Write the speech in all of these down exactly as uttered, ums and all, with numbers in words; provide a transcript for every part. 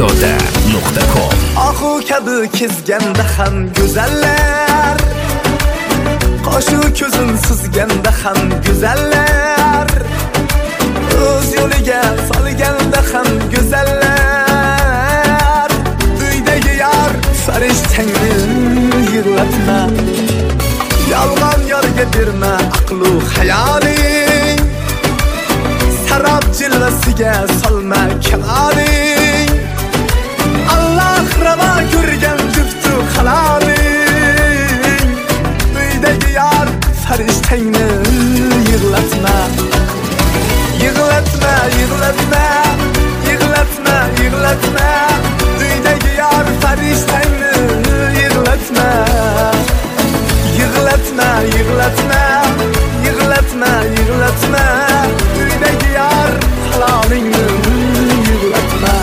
xonzoda nuqta com. Ahu kabi kezganda ham go'zallar, qoshu ko'zin sizganda ham go'zallar, o'z yo'liga solganda ham go'zallar. Uydagi yar farishtangni yig'latma, yolg'on yorga berma aqlu hayoling, sarab jillasiga solma kaloling. Allah rava ko'rgan juftu haloling, uydagi yar farishtangni yig'latma, yig'latma, yig'latma, yig'latma, yig'latma, uydagi yar farishtangni yig'latma, yig'latma, yig'latma, yig'latma, yig'latma, uydagi yar halolingni yig'latma.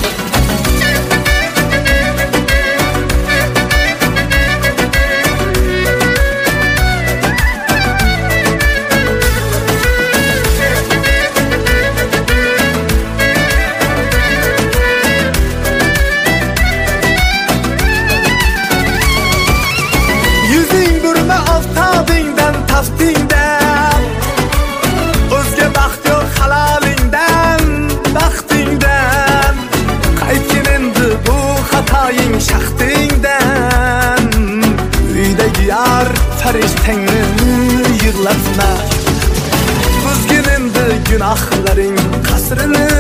Taftingdan o'zga baxt yo'q halolingdan, baxtingdan qaytgin endi bu xatoying shaxtingdan. Uydagi yar farishtangni yig'latma, buzgin endi gunohlaring qasrini,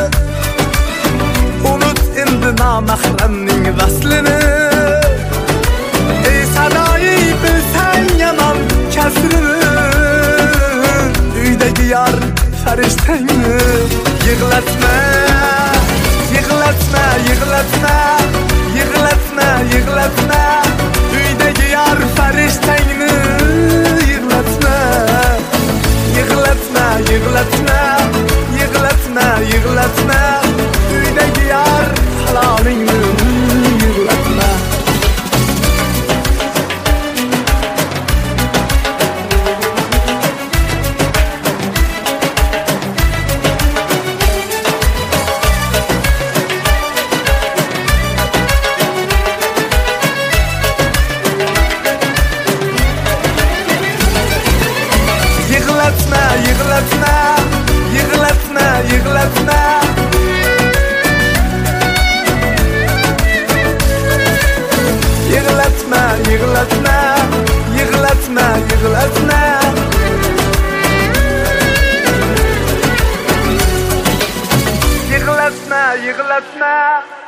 unut endi nomahramning vaslini. Ey sadoyi bilsang yomon kasrini, uydagi yar farishtangni yig'latma, yig'latma, yig'latma, yig'latma, yig'latma, uydagi yar farishtangni yig'latma, yig'latma, yig'latma, yig'latma, yig'latma, uydagi yar halolingni yig'latma. Yig'latma, yig'latma, yig'latma, yig'latma, yig'latma, yig'latma, yig'latma, yig'latma, yig'latma, yig'latma.